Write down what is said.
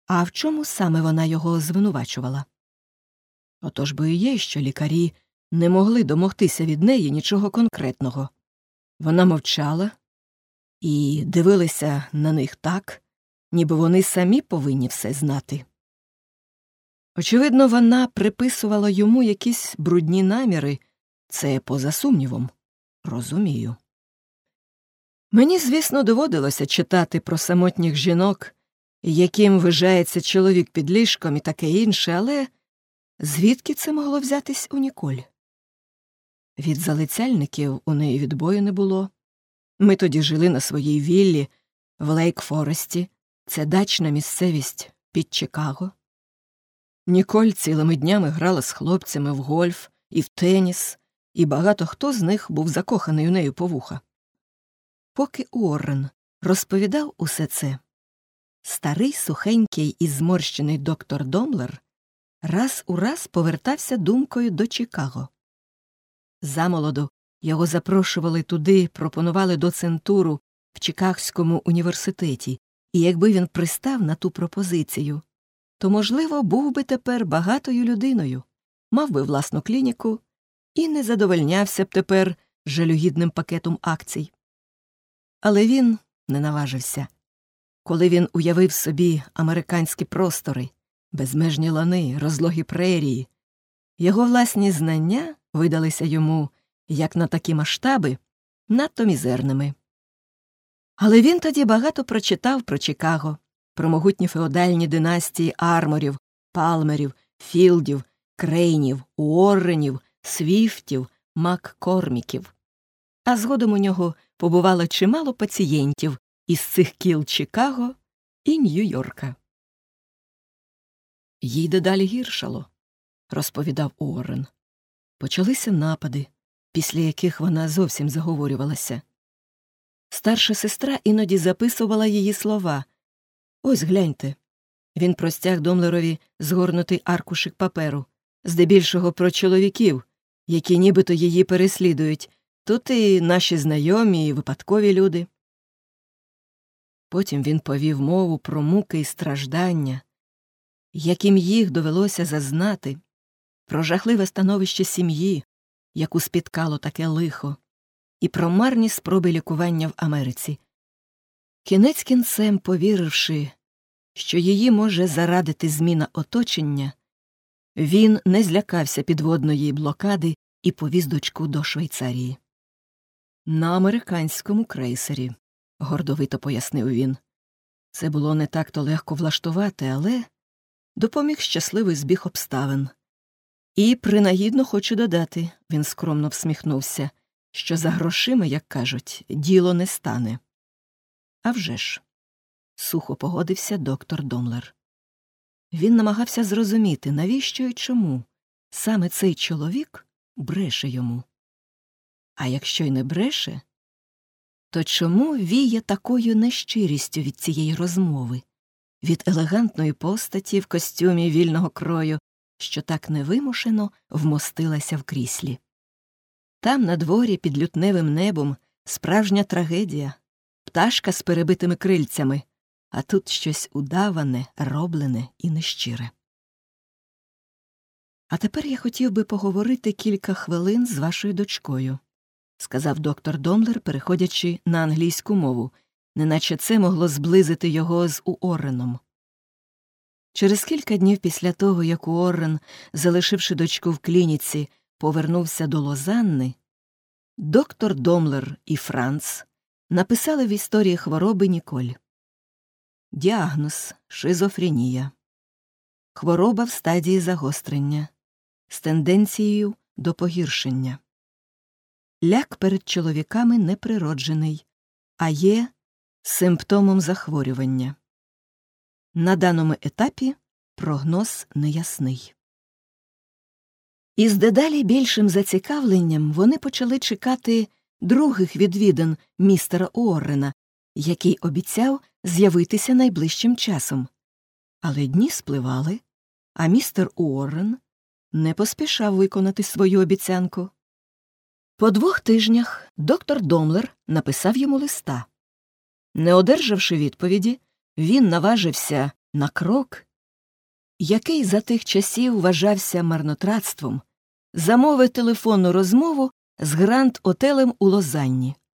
А в чому саме вона його звинувачувала? Отож бо і є, що лікарі не могли домогтися від неї нічого конкретного. Вона мовчала і дивилися на них так, ніби вони самі повинні все знати. Очевидно, вона приписувала йому якісь брудні наміри, це поза сумнівом. Розумію. Мені, звісно, доводилося читати про самотніх жінок, яким вижається чоловік під ліжком і таке інше, але звідки це могло взятись у Ніколь? Від залицяльників у неї відбою не було. Ми тоді жили на своїй віллі в Лейк-Форесті, це дачна місцевість під Чикаго. Ніколь цілими днями грала з хлопцями в гольф і в теніс, і багато хто з них був закоханий у неї по вуха. Поки Уоррен розповідав усе це, старий, сухенький і зморщений доктор Домлер раз у раз повертався думкою до Чикаго. Замолоду його запрошували туди, пропонували доцентуру в Чикагському університеті, і якби він пристав на ту пропозицію, то, можливо, був би тепер багатою людиною, мав би власну клініку і не задовольнявся б тепер жалюгідним пакетом акцій. Але він не наважився. Коли він уявив собі американські простори, безмежні лани, розлогі прерії, його власні знання видалися йому, як на такі масштаби, надто мізерними. Але він тоді багато прочитав про Чикаго, про могутні феодальні династії Арморів, Палмерів, Філдів, Крейнів, Уорренів, Свіфтів, Маккорміків. А згодом у нього побувало чимало пацієнтів із цих кіл Чикаго і Нью-Йорка. «Їй дедалі гіршало», – розповідав Уоррен. Почалися напади, після яких вона зовсім заговорювалася. Старша сестра іноді записувала її слова. «Ось гляньте». Він простяг Домлерові згорнутий аркушик паперу, здебільшого про чоловіків, які нібито її переслідують. Тут і наші знайомі, і випадкові люди. Потім він повів мову про муки і страждання, яким їх довелося зазнати, про жахливе становище сім'ї, яку спіткало таке лихо, і про марні спроби лікування в Америці. Кінець кінцем, повіривши, що її може зарадити зміна оточення, він не злякався підводної блокади і повіз дочку до Швейцарії. «На американському крейсері», – гордовито пояснив він. Це було не так-то легко влаштувати, але допоміг щасливий збіг обставин. І принагідно хочу додати, він скромно всміхнувся, що за грошима, як кажуть, діло не стане. «А вже ж», – сухо погодився доктор Домлер. Він намагався зрозуміти, навіщо і чому саме цей чоловік бреше йому. А якщо й не бреше, то чому віє такою нещирістю від цієї розмови, від елегантної постаті в костюмі вільного крою, що так невимушено вмостилася в кріслі? Там, на дворі, під лютневим небом, справжня трагедія, пташка з перебитими крильцями, а тут щось удаване, роблене і нещире. «А тепер я хотів би поговорити кілька хвилин з вашою дочкою», – сказав доктор Домлер, переходячи на англійську мову, неначе це могло зблизити його з Уорреном. Через кілька днів після того, як Уоррен, залишивши дочку в клініці, повернувся до Лозанни, доктор Домлер і Франц написали в історії хвороби Ніколь. Діагноз – шизофренія. Хвороба в стадії загострення, з тенденцією до погіршення. Ляк перед чоловіками неприроджений, а є симптомом захворювання. На даному етапі прогноз неясний. Із дедалі більшим зацікавленням вони почали чекати других відвідин містера Уоррена, який обіцяв з'явитися найближчим часом. Але дні спливали, а містер Уоррен не поспішав виконати свою обіцянку. По 2 тижнях доктор Домлер написав йому листа. Не одержавши відповіді, він наважився на крок, який за тих часів вважався марнотратством, замовив телефонну розмову з Гранд-Отелем у Лозанні.